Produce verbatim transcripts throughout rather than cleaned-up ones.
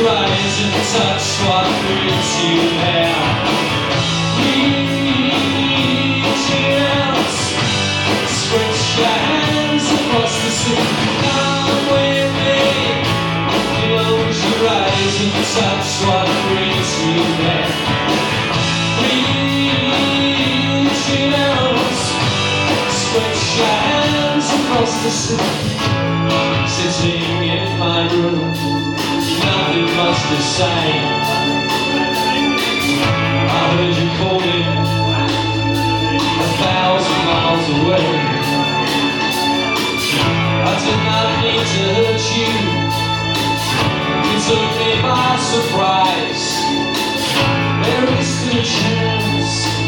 your eyes and touch what brings you there. Reach out, stretch your hands across the sea. Come with me. Close your eyes and touch what brings you there. Reach out, stretch your hands across the sea. Sitting in my room, nothing much to say. I heard you calling a thousand miles away. I did not need to hurt you. You took me by surprise. There is still a chance.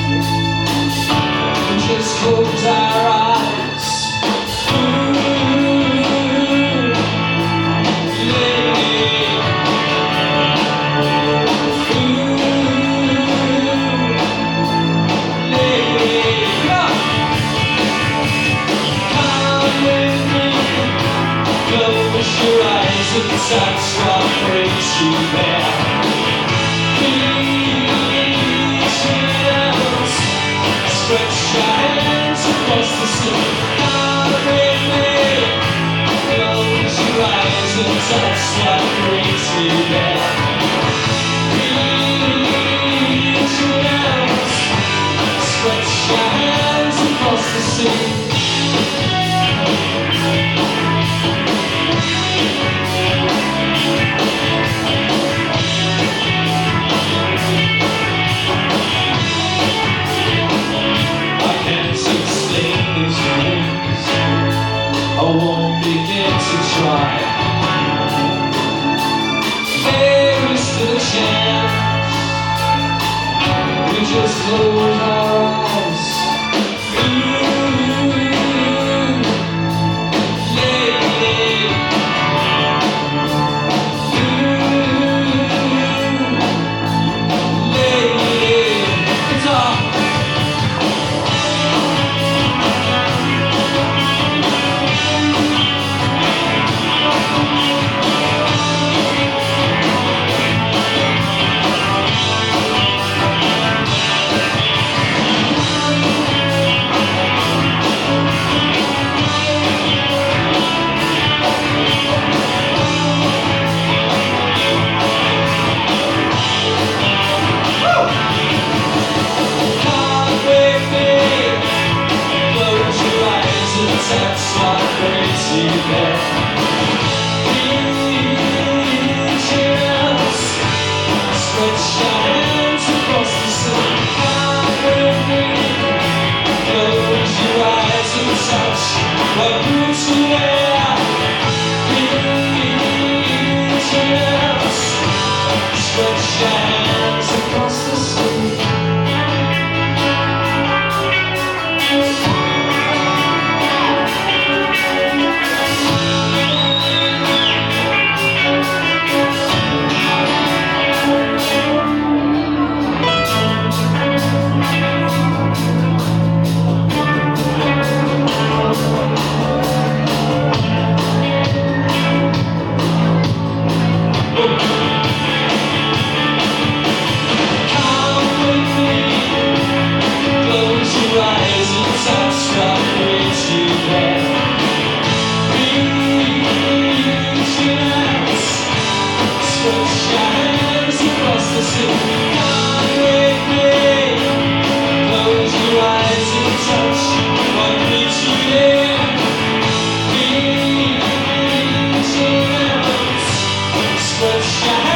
We just close our eyes. Ooh. Touch what brings you there. Reach out, stretch your hands across the sea. Come with me. Close your eyes and touch what brings you there. Reach out, stretch your hands across the sea. I won't begin to try. There is still a chance. We just close our eyes. Ooh, lady. Ooh, lady. It's all. That's what brings you there. Reach out, stretch your hands across the sea. Come with me. Close your eyes and touch what brings you there. Reach out, stretch your hands across the sea. Stretch your